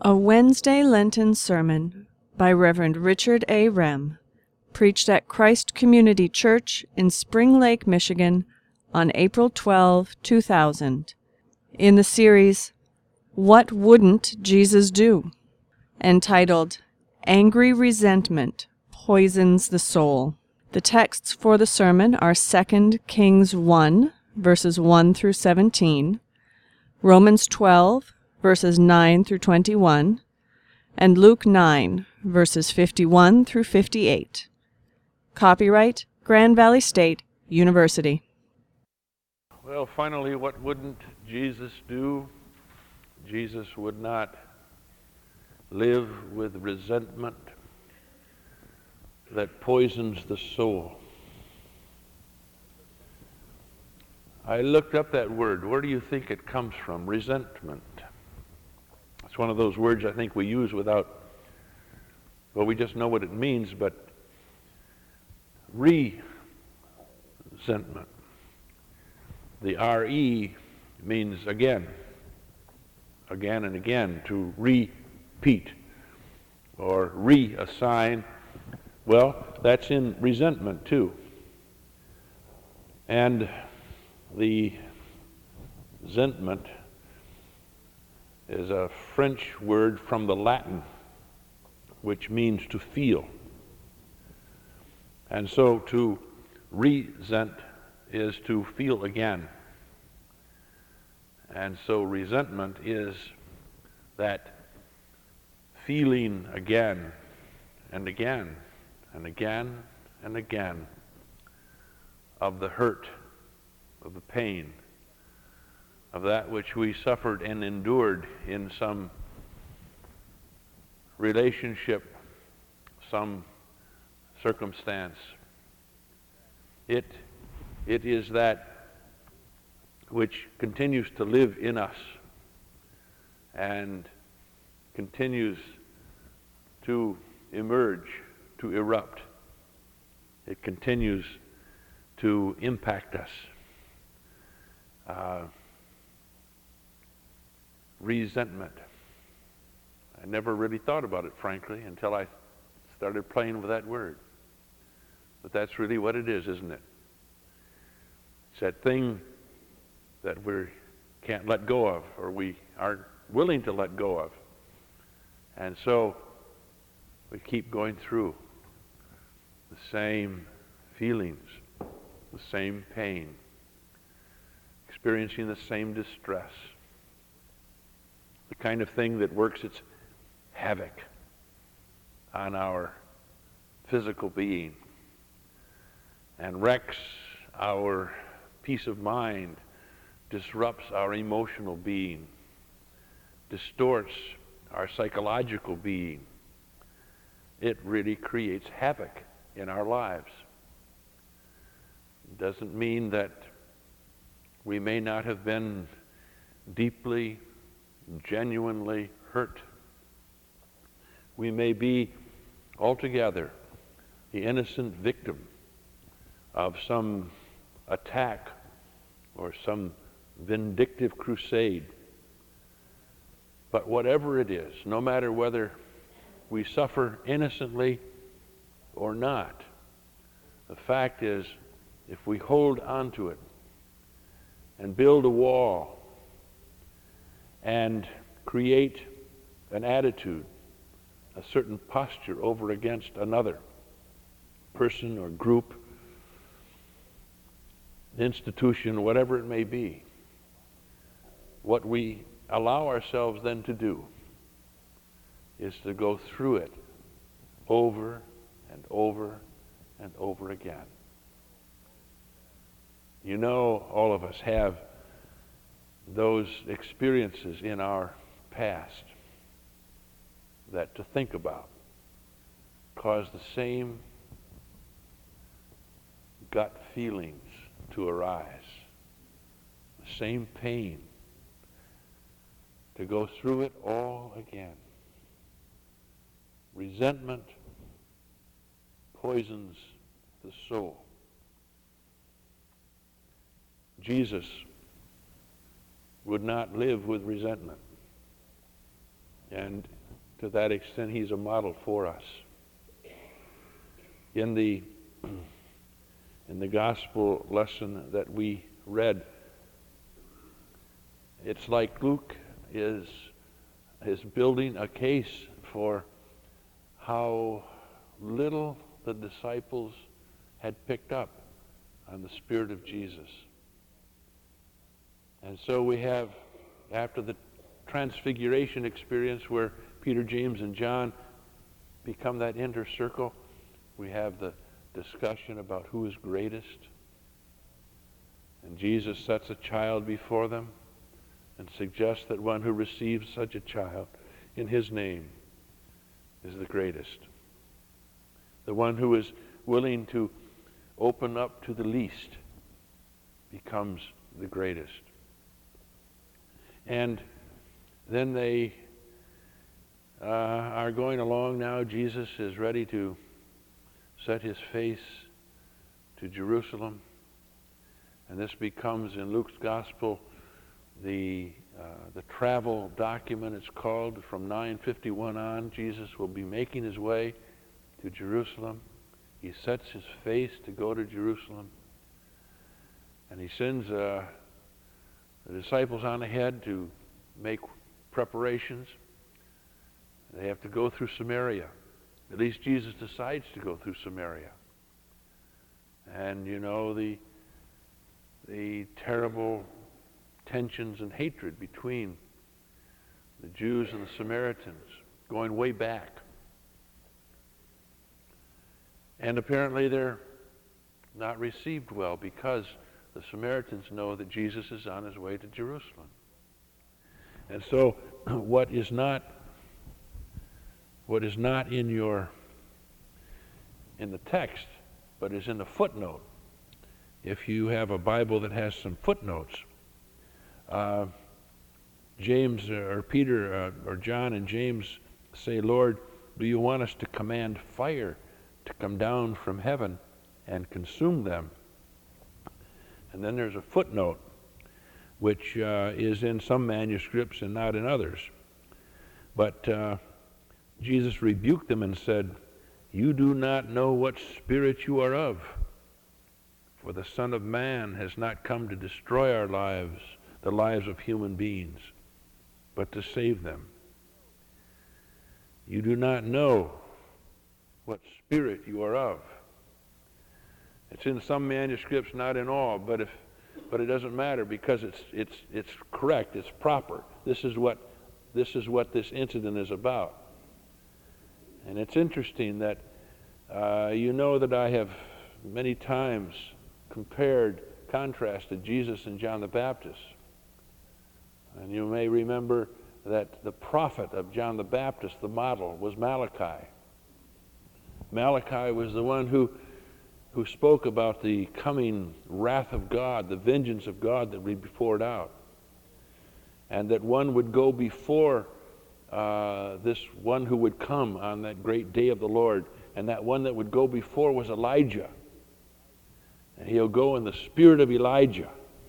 A Wednesday Lenten sermon by Reverend Richard A. Rem, preached at Christ Community Church in Spring Lake, Michigan, on April 12, 2000, in the series, What Wouldn't Jesus Do?, entitled, Angry Resentment Poisons the Soul. The texts for the sermon are 2 Kings 1, verses 1 through 17, Romans 12, verses 9 through 21, and Luke 9, verses 51 through 58. Copyright Grand Valley State University. Well, finally, what wouldn't Jesus do? Jesus would not live with resentment that poisons the soul. I looked up that word. Where do you think it comes from? Resentment. It's one of those words I think we use without, well, we just know what it means, but resentment. The R-E means again and again, to repeat or reassign. Well, that's in resentment too. And the resentment is a French word from the Latin, which means to feel. And so to resent is to feel again. And so resentment is that feeling again and again and again and again of the hurt, of the pain, of that which we suffered and endured in some relationship, some circumstance. It is that which continues to live in us and continues to emerge, to erupt. It continues to impact us. Resentment. I never really thought about it, frankly, until I started playing with that word. But that's really what it is, isn't it? It's that thing that we can't let go of, or we aren't willing to let go of. And so we keep going through the same feelings, the same pain, experiencing the same distress. The kind of thing that works its havoc on our physical being and wrecks our peace of mind, disrupts our emotional being, distorts our psychological being. It really creates havoc in our lives. It doesn't mean that we may not have been deeply, genuinely hurt. We may be altogether the innocent victim of some attack or some vindictive crusade. But whatever it is, no matter whether we suffer innocently or not, the fact is, if we hold on to it and build a wall and create an attitude, a certain posture over against another person or group, institution, whatever it may be, what we allow ourselves then to do is to go through it over and over and over again. You know, all of us have those experiences in our past that, to think about, cause the same gut feelings to arise, the same pain, to go through it all again. Resentment poisons the soul. Jesus would not live with resentment. And to that extent, he's a model for us. In the gospel lesson that we read, it's like Luke is building a case for how little the disciples had picked up on the Spirit of Jesus. And so we have, after the transfiguration experience where Peter, James, and John become that inner circle, we have the discussion about who is greatest. And Jesus sets a child before them and suggests that one who receives such a child in his name is the greatest. The one who is willing to open up to the least becomes the greatest. And then they are going along now. Jesus is ready to set his face to Jerusalem. And this becomes, in Luke's gospel, the travel document, it's called. From 9:51 on, Jesus will be making his way to Jerusalem. He sets his face to go to Jerusalem. And he sends the disciples on ahead to make preparations. They have to go through Samaria. At least Jesus decides to go through Samaria. And you know the terrible tensions and hatred between the Jews and the Samaritans, going way back. And apparently they're not received well because the Samaritans know that Jesus is on his way to Jerusalem. And so what is not in the text, but is in the footnote. If you have a Bible that has some footnotes, James or Peter or John and James say, "Lord, do you want us to command fire to come down from heaven and consume them?" And then there's a footnote, which is in some manuscripts and not in others. But Jesus rebuked them and said, "You do not know what spirit you are of, for the Son of Man has not come to destroy our lives, the lives of human beings, but to save them. You do not know what spirit you are of." It's in some manuscripts, not in all, but it doesn't matter because it's correct, it's proper. This is what this incident is about. And it's interesting that you know that I have many times contrasted Jesus and John the Baptist. And you may remember that the prophet of John the Baptist, the model, was Malachi. Malachi was the one who spoke about the coming wrath of God, the vengeance of God that would be poured out. And that one would go before this one who would come on that great day of the Lord. And that one that would go before was Elijah. And he'll go in the spirit of Elijah.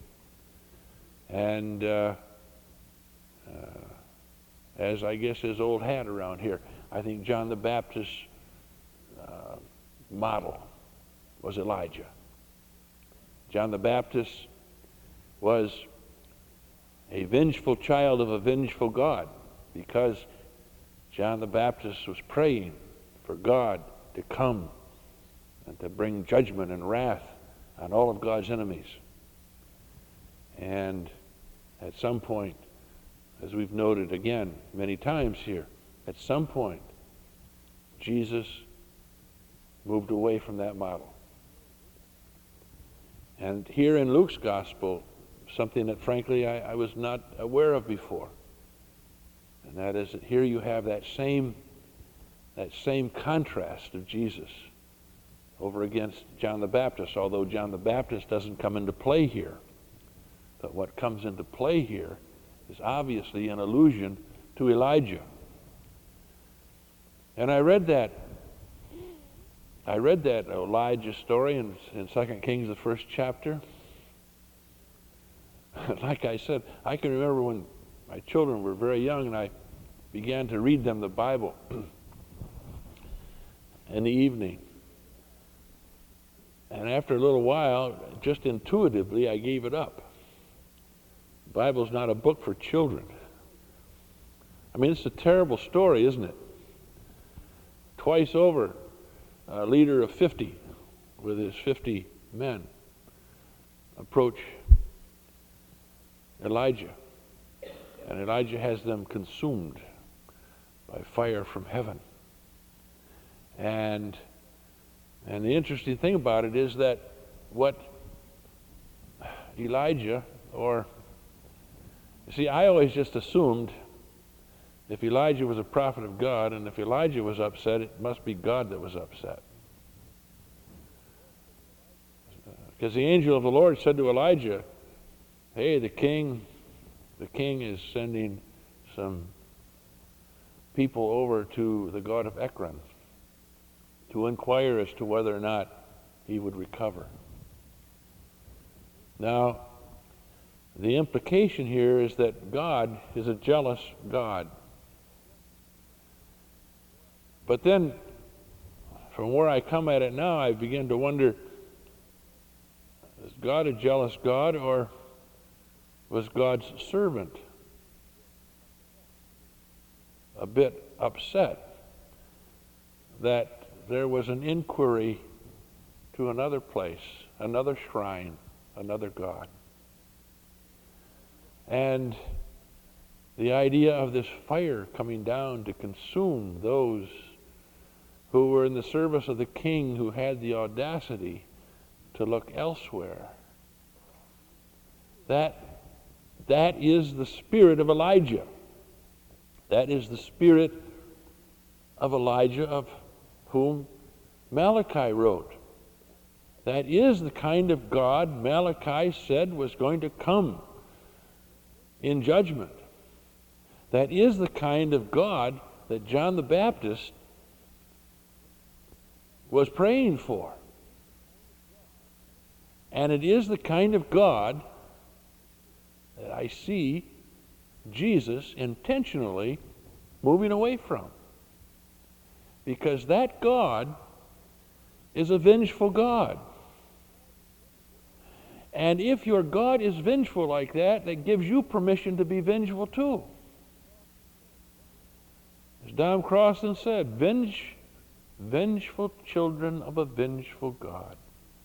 And as I guess his old hat around here, I think John the Baptist's model was Elijah. John the Baptist was a vengeful child of a vengeful God, because John the Baptist was praying for God to come and to bring judgment and wrath on all of God's enemies. And at some point, as we've noted again many times here, at some point, Jesus moved away from that model. And here in Luke's gospel, something that frankly I was not aware of before, and that is that here you have that same contrast of Jesus over against John the Baptist, although John the Baptist doesn't come into play here. But what comes into play here is obviously an allusion to Elijah. And I read that Elijah story in 2 Kings, the first chapter. Like I said, I can remember when my children were very young, and began to read them the Bible in the evening. And after a little while, just intuitively, I gave it up. The Bible's not a book for children. I mean, it's a terrible story, isn't it? Twice over, a leader of 50 with his 50 men approach Elijah. And Elijah has them consumed by fire from heaven. And the interesting thing about it is that what Elijah, or, you see, I always just assumed if Elijah was a prophet of God, and if Elijah was upset, it must be God that was upset. Because the angel of the Lord said to Elijah, hey, the king is sending some people over to the god of Ekron to inquire as to whether or not he would recover. Now, the implication here is that God is a jealous God. But then, from where I come at it now, I begin to wonder, is God a jealous God, or was God's servant a bit upset that there was an inquiry to another place, another shrine, another God? And the idea of this fire coming down to consume those who were in the service of the king, who had the audacity to look elsewhere. That is the spirit of Elijah. That is the spirit of Elijah, of whom Malachi wrote. That is the kind of God Malachi said was going to come in judgment. That is the kind of God that John the Baptist was praying for. And it is the kind of God that I see Jesus intentionally moving away from. Because that God is a vengeful God. And if your God is vengeful like that, that gives you permission to be vengeful too. As Dom Crossan said, vengeful children of a vengeful God.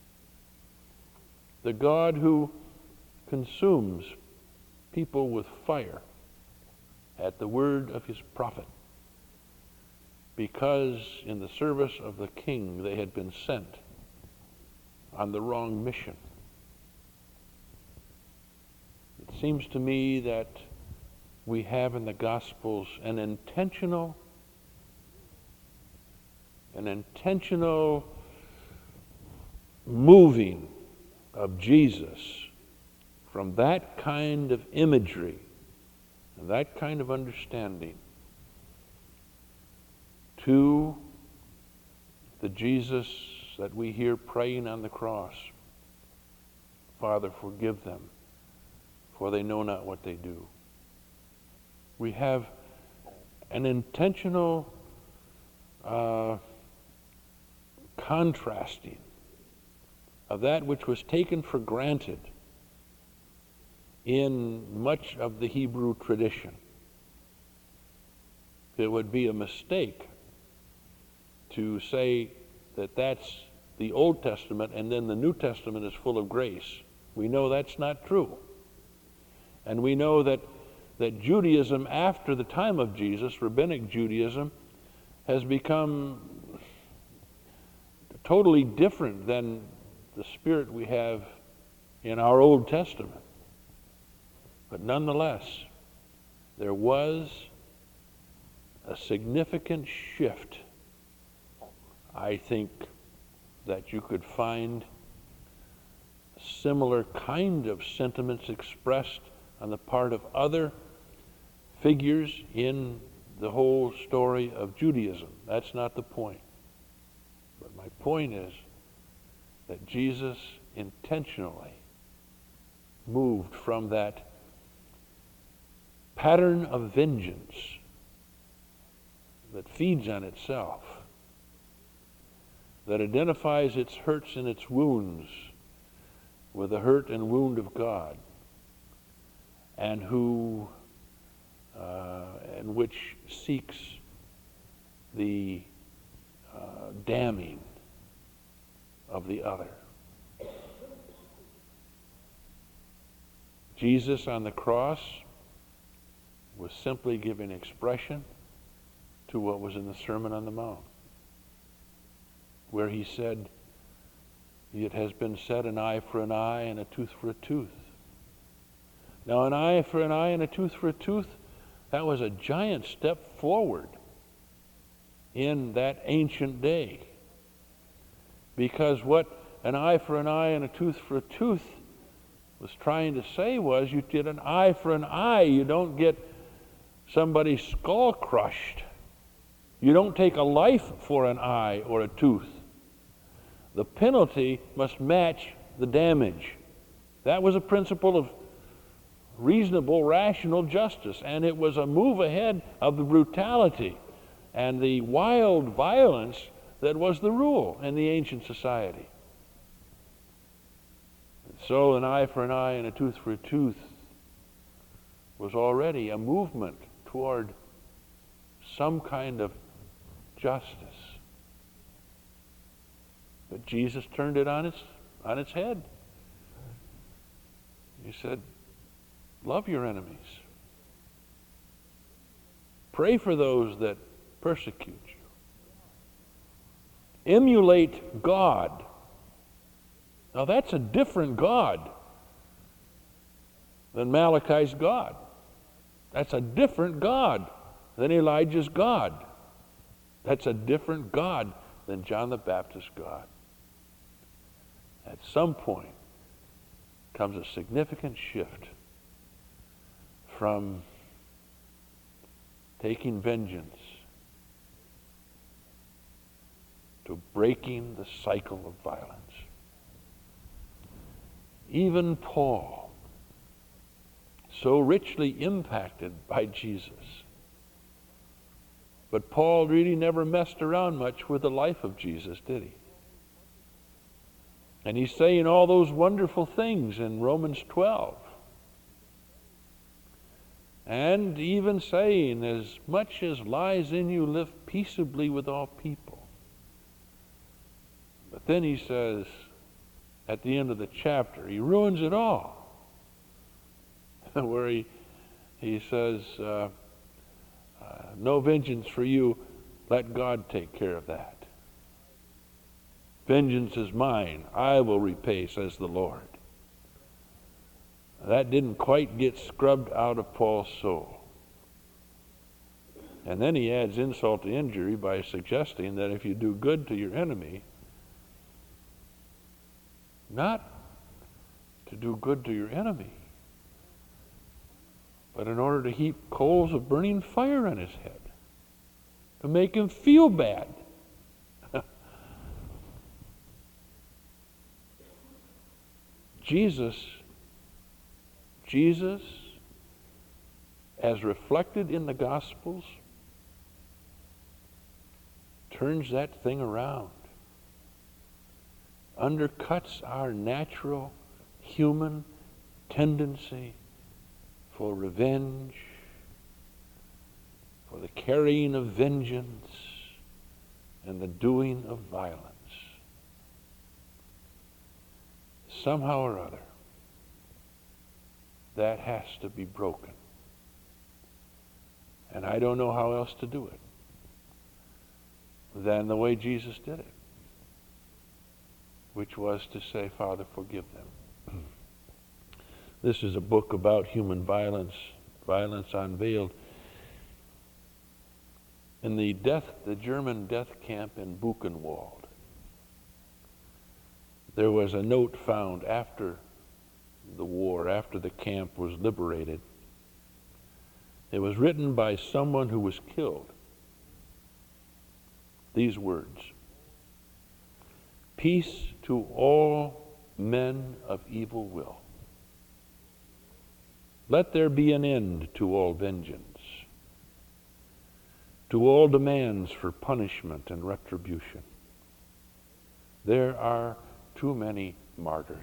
The God who consumes people with fire at the word of his prophet, because in the service of the king they had been sent on the wrong mission. It seems to me that we have in the Gospels an intentional moving of Jesus from that kind of imagery and that kind of understanding to the Jesus that we hear praying on the cross. Father, forgive them, for they know not what they do. We have an intentional contrasting of that which was taken for granted in much of the Hebrew tradition. It would be a mistake to say that that's the Old Testament and then the New Testament is full of grace. We know that's not true. And we know that Judaism after the time of Jesus, Rabbinic Judaism, has become totally different than the spirit we have in our Old Testament. But nonetheless, there was a significant shift. I think that you could find a similar kind of sentiments expressed on the part of other figures in the whole story of Judaism. That's not the point. But my point is that Jesus intentionally moved from that pattern of vengeance that feeds on itself, that identifies its hurts and its wounds with the hurt and wound of God, and which seeks the damning of the other. Jesus on the cross was simply giving expression to what was in the Sermon on the Mount, where he said, "It has been said, an eye for an eye and a tooth for a tooth." Now, an eye for an eye and a tooth for a tooth, that was a giant step forward in that ancient day. Because what an eye for an eye and a tooth for a tooth was trying to say was, you get an eye for an eye. You don't get somebody's skull crushed. You don't take a life for an eye or a tooth. The penalty must match the damage. That was a principle of reasonable, rational justice, and it was a move ahead of the brutality and the wild violence that was the rule in the ancient society. So an eye for an eye and a tooth for a tooth was already a movement toward some kind of justice. But Jesus turned it on its head. He said, love your enemies. Pray for those that persecute you. Emulate God. Now that's a different God than Malachi's God. That's a different God than Elijah's God. That's a different God than John the Baptist's God. At some point comes a significant shift from taking vengeance to breaking the cycle of violence. Even Paul, so richly impacted by Jesus, but Paul really never messed around much with the life of Jesus, did he? And he's saying all those wonderful things in Romans 12. And even saying, as much as lies in you, live peaceably with all people. But then he says, at the end of the chapter, he ruins it all. Where he says, no vengeance for you, let God take care of that. Vengeance is mine, I will repay, says the Lord. That didn't quite get scrubbed out of Paul's soul. And then he adds insult to injury by suggesting that if you do good to your enemy, not to do good to your enemy, but in order to heap coals of burning fire on his head, to make him feel bad. Jesus, as reflected in the Gospels, turns that thing around, undercuts our natural human tendency for revenge, for the carrying of vengeance, and the doing of violence. Somehow or other, that has to be broken. And I don't know how else to do it than the way Jesus did it, which was to say, Father, forgive them. This is a book about human violence, violence unveiled. In the German death camp in Buchenwald, there was a note found after the war, after the camp was liberated. It was written by someone who was killed. These words: peace to all men of evil will. Let there be an end to all vengeance. to all demands for punishment and retribution. There are too many martyrs.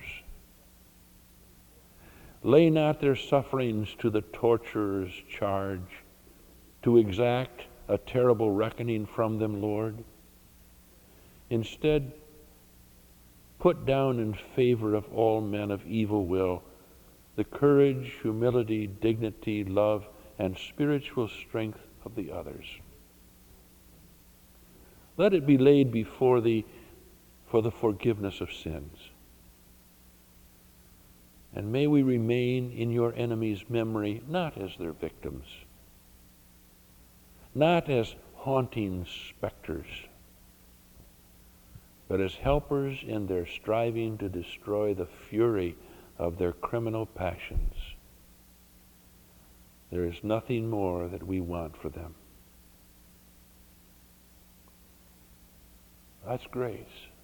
Lay not their sufferings to the torturer's charge, to exact a terrible reckoning from them, Lord. Instead, put down in favor of all men of evil will the courage, humility, dignity, love, and spiritual strength of the others. Let it be laid before thee for the forgiveness of sins. And may we remain in your enemies' memory not as their victims, not as haunting specters, but as helpers in their striving to destroy the fury of their criminal passions. There is nothing more that we want for them. That's grace.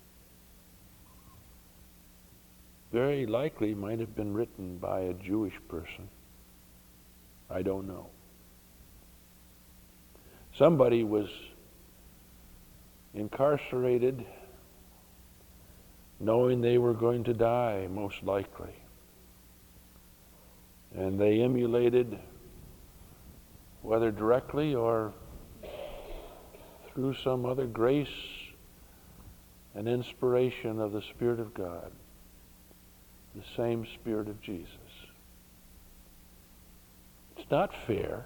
Very likely might have been written by a Jewish person. I don't know. Somebody was incarcerated knowing they were going to die, most likely. And they emulated, whether directly or through some other grace and inspiration of the Spirit of God, the same Spirit of Jesus. It's not fair.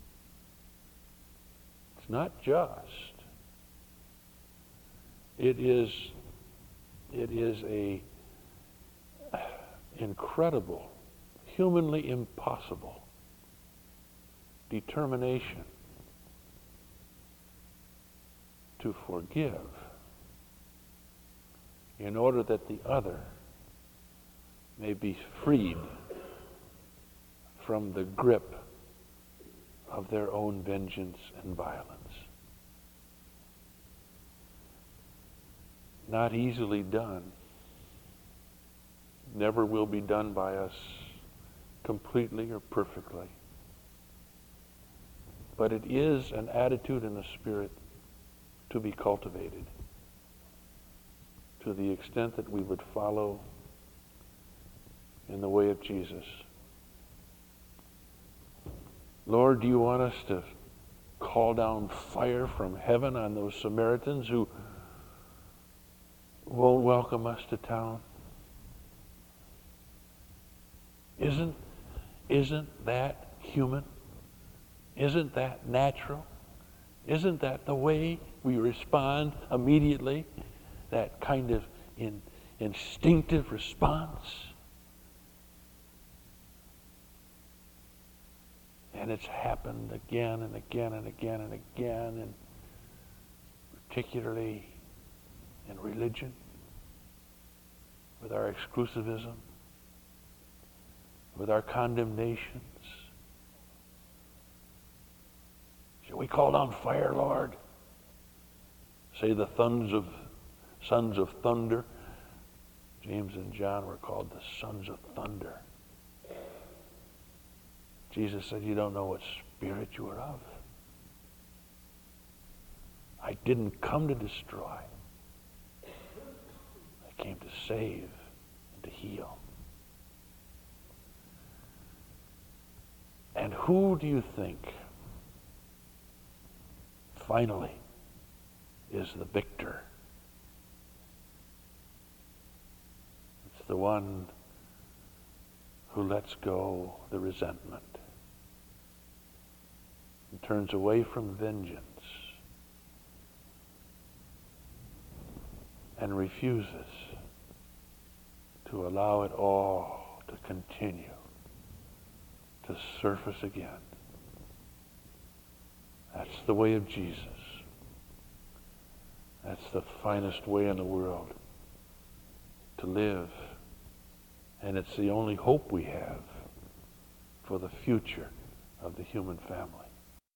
It's not just. It is a incredible, humanly impossible determination to forgive in order that the other may be freed from the grip of their own vengeance and violence. Not easily done. Never will be done by us completely or perfectly. But it is an attitude and a spirit to be cultivated to the extent that we would follow in the way of Jesus. Lord, do you want us to call down fire from heaven on those Samaritans who won't welcome us to town? Isn't that human? Isn't that natural? Isn't that the way we respond immediately? That kind of instinctive response? And it's happened again and again and again and again, and particularly in religion, with our exclusivism, with our condemnations. Shall we call down fire, Lord? Say the sons of thunder. James and John were called the sons of thunder. Jesus said, you don't know what spirit you are of. I didn't come to destroy. I came to save and to heal. And who do you think finally is the victor? It's the one who lets go the resentment and turns away from vengeance and refuses to allow it all to continue to surface again. That's the way of Jesus. That's the finest way in the world to live. And it's the only hope we have for the future of the human family.